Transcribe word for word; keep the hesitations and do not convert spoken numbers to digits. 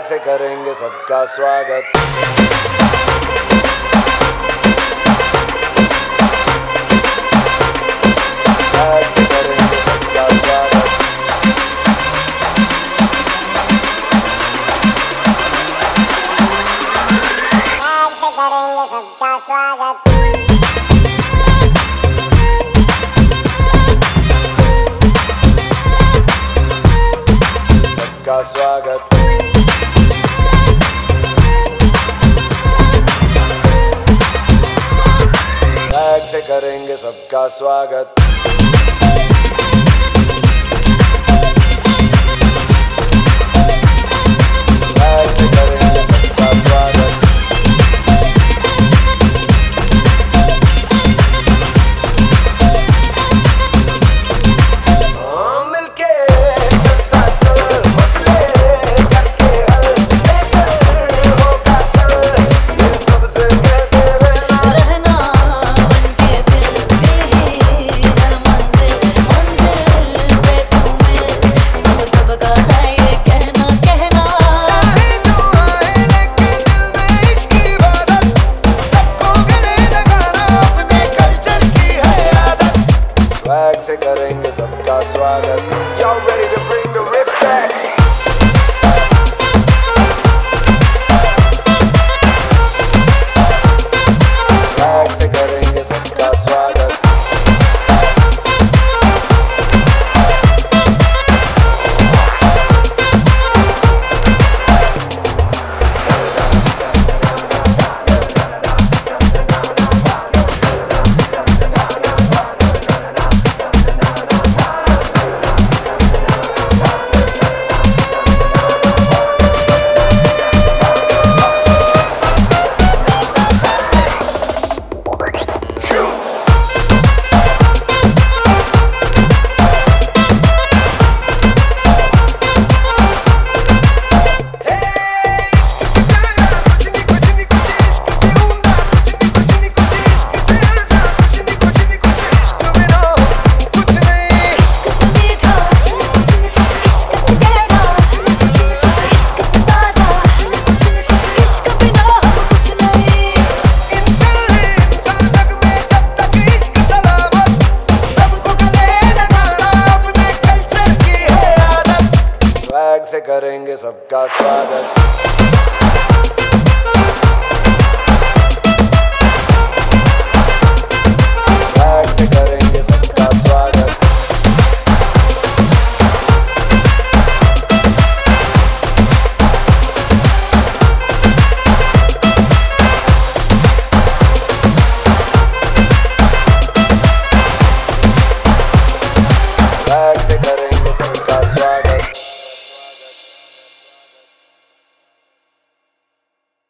से करेंगे सबका स्वागत। फ्लैग से करेंगे सबका स्वागत। फ्लैग से करेंगे सबका स्वागत। सबका स्वागत। फ्लैग से करेंगे सबका स्वागत। फ्लैग से करेंगे सबका स्वागत। हाँ, मिलके चलता चल, मसले करके हल, बेहतर होगा कल, ये सबसे कहते रहना। रहना बनके दिल दिल ही हर मंजिल मंजिल पे तुम्हें सब सबका है ये कहना कहना। चाहे जो आए लेकिन दिल में इश्क की इबादत, सबको गले लगाना अपने कल्चर की है आदत। फ्लैग से करेंगे सबका स्वागत। Y'all ready to bring the riff back? Flag से करेंगे सबका स्वागत। फ्लैग से करेंगे सबका स्वागत। फ्लैग से करेंगे